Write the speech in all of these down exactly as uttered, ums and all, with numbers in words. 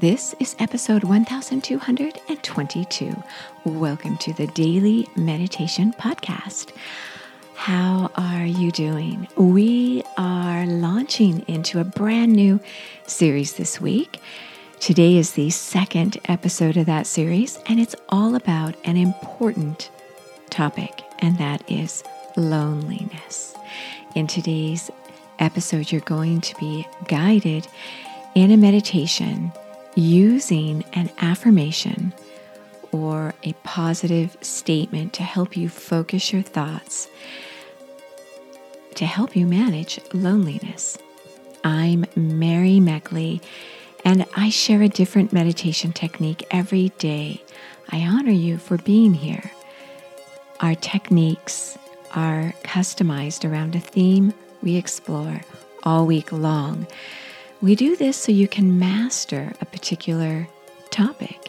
This is episode one thousand two hundred twenty-two. Welcome to the Daily Meditation Podcast. How are you doing? We are launching into a brand new series this week. Today is the second episode of that series, and it's all about an important topic, and that is loneliness. In today's episode, you're going to be guided in a meditation using an affirmation or a positive statement to help you focus your thoughts, to help you manage loneliness. I'm Mary Meckley, and I share a different meditation technique every day. I honor you for being here. Our techniques are customized around a theme we explore all week long. We do this so you can master a particular topic.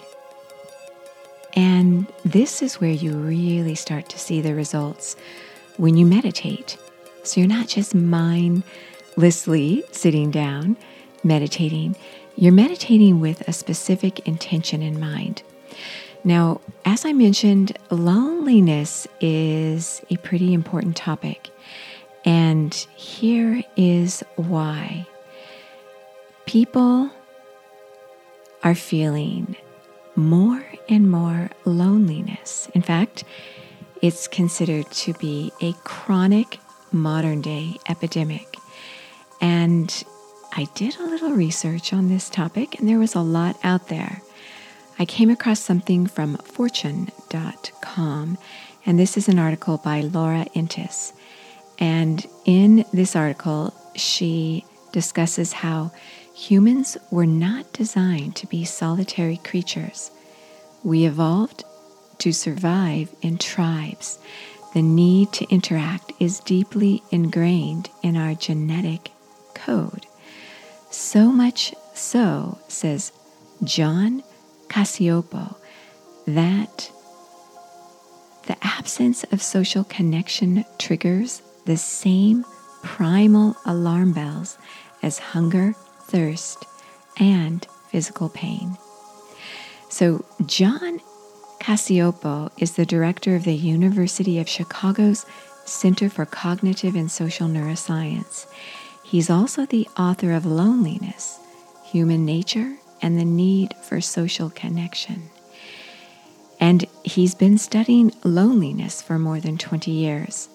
And this is where you really start to see the results when you meditate. So you're not just mindlessly sitting down, meditating. You're meditating with a specific intention in mind. Now, as I mentioned, loneliness is a pretty important topic. And here is why. People are feeling more and more loneliness. In fact, it's considered to be a chronic modern-day epidemic. And I did a little research on this topic, and there was a lot out there. I came across something from fortune dot com, and this is an article by Laura Intis. And in this article, she discusses how humans were not designed to be solitary creatures. We evolved to survive in tribes. The need to interact is deeply ingrained in our genetic code. So much so, says John Cacioppo, that the absence of social connection triggers the same primal alarm bells as hunger, thirst, and physical pain. So John Cacioppo is the director of the University of Chicago's Center for Cognitive and Social Neuroscience. He's also the author of Loneliness, Human Nature, and the Need for Social Connection. And he's been studying loneliness for more than twenty years.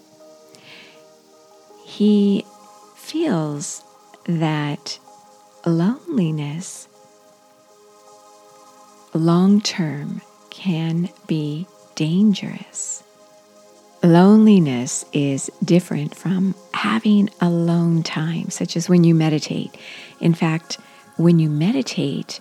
He feels that loneliness long-term can be dangerous. Loneliness is different from having alone time, such as when you meditate. In fact, when you meditate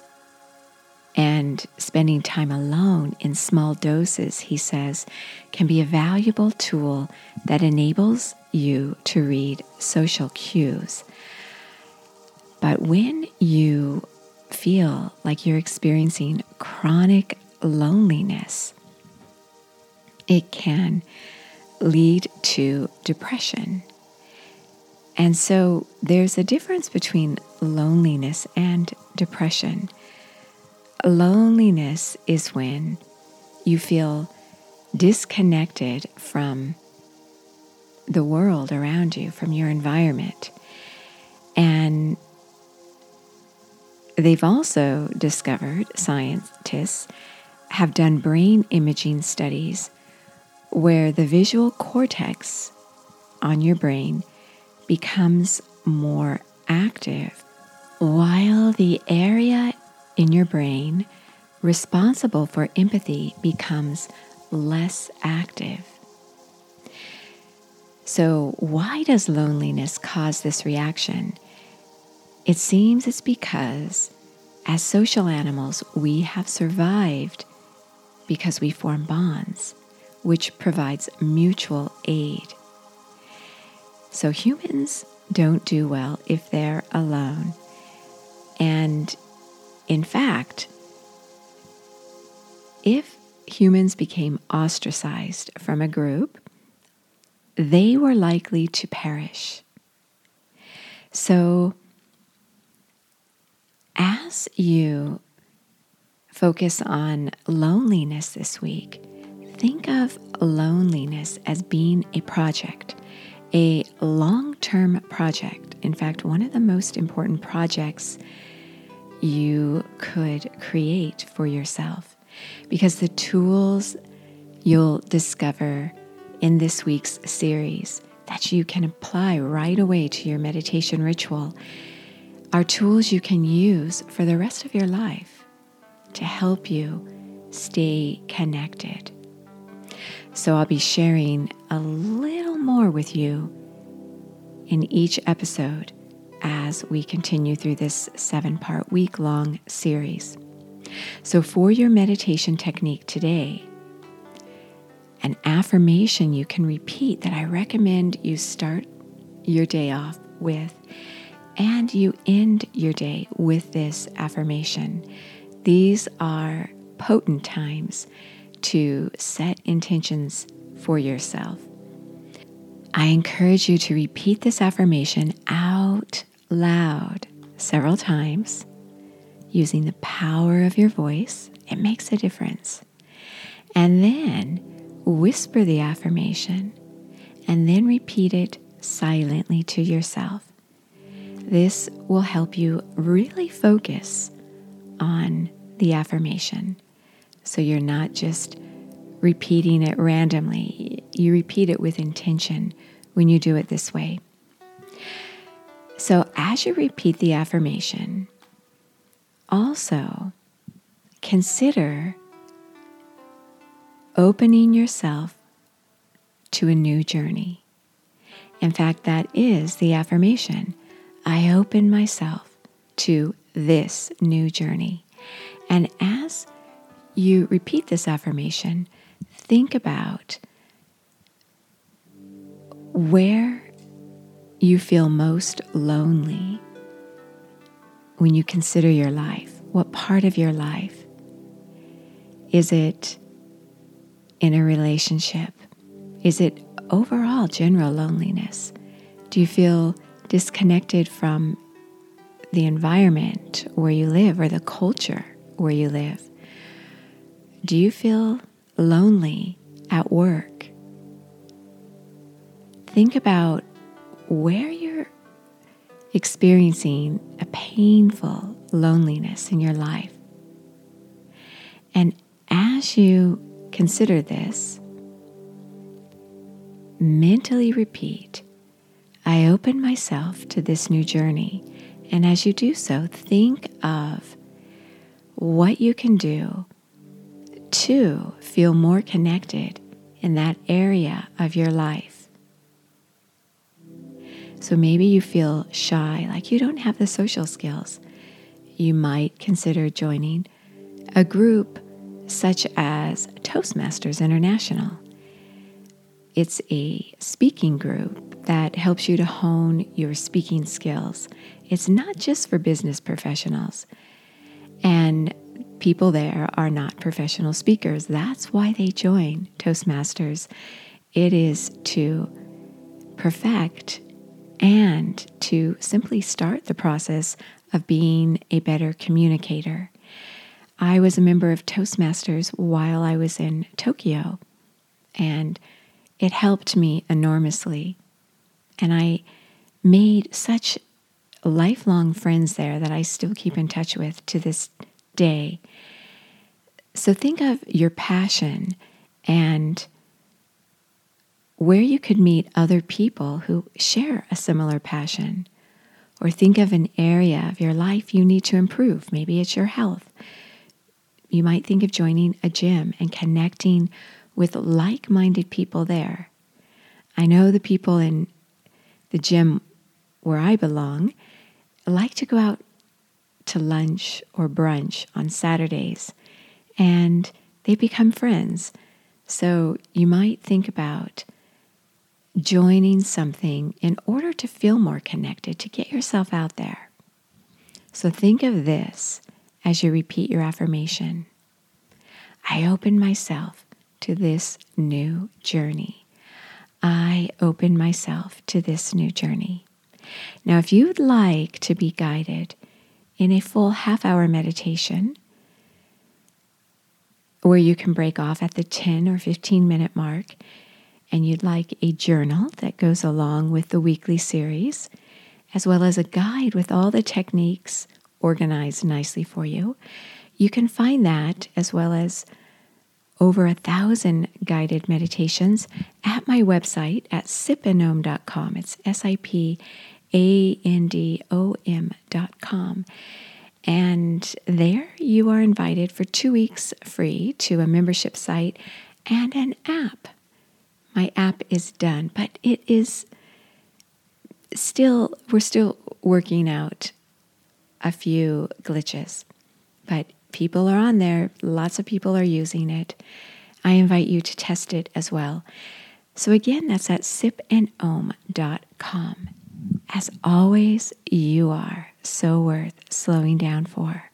and spending time alone in small doses, he says, can be a valuable tool that enables you to read social cues. But when you feel like you're experiencing chronic loneliness, it can lead to depression. And so there's a difference between loneliness and depression. Loneliness is when you feel disconnected from the world around you, from your environment. And they've also discovered, scientists have done brain imaging studies where the visual cortex on your brain becomes more active, while the area in your brain responsible for empathy becomes less active. So why does loneliness cause this reaction? It seems it's because as social animals, we have survived because we form bonds, which provides mutual aid. So humans don't do well if they're alone. And in fact, if humans became ostracized from a group, they were likely to perish. So as you focus on loneliness this week, think of loneliness as being a project, a long-term project. In fact, one of the most important projects you could create for yourself, because the tools you'll discover in this week's series that you can apply right away to your meditation ritual are tools you can use for the rest of your life to help you stay connected. So I'll be sharing a little more with you in each episode as we continue through this seven-part week-long series. So for your meditation technique today, an affirmation you can repeat that I recommend you start your day off with and you end your day with this affirmation. These are potent times to set intentions for yourself. I encourage you to repeat this affirmation out loud several times using the power of your voice. It makes a difference. And then whisper the affirmation and then repeat it silently to yourself. This will help you really focus on the affirmation. So you're not just repeating it randomly. You repeat it with intention when you do it this way. So as you repeat the affirmation, also consider opening yourself to a new journey. In fact, that is the affirmation. I open myself to this new journey. And as you repeat this affirmation, think about where you feel most lonely when you consider your life. What part of your life? Is it in a relationship? Is it overall general loneliness? Do you feel disconnected from the environment where you live or the culture where you live? Do you feel lonely at work? Think about where you're experiencing a painful loneliness in your life. And as you consider this, mentally repeat, I open myself to this new journey. And as you do so, think of what you can do to feel more connected in that area of your life. So maybe you feel shy, like you don't have the social skills. You might consider joining a group such as Toastmasters International. It's a speaking group that helps you to hone your speaking skills. It's not just for business professionals. And people there are not professional speakers. That's why they join Toastmasters. It is to perfect and to simply start the process of being a better communicator. I was a member of Toastmasters while I was in Tokyo, and it helped me enormously. And I made such lifelong friends there that I still keep in touch with to this day. So think of your passion and where you could meet other people who share a similar passion. Or think of an area of your life you need to improve. Maybe it's your health. You might think of joining a gym and connecting with like-minded people there. I know the people in the gym where I belong like to go out to lunch or brunch on Saturdays, and they become friends. So you might think about joining something in order to feel more connected, to get yourself out there. So think of this as you repeat your affirmation. I open myself to this new journey. I open myself to this new journey. Now, if you'd like to be guided in a full half-hour meditation where you can break off at the ten or fifteen minute mark, and you'd like a journal that goes along with the weekly series, as well as a guide with all the techniques organized nicely for you, you can find that, as well as over a thousand guided meditations, at my website at sip and om dot com. It's S I P A N D O M dot com. And there you are invited for two weeks free to a membership site and an app. My app is done, but it is still, we're still working out a few glitches. But people are on there. Lots of people are using it. I invite you to test it as well. So again, that's at sip and om dot com. As always, you are so worth slowing down for.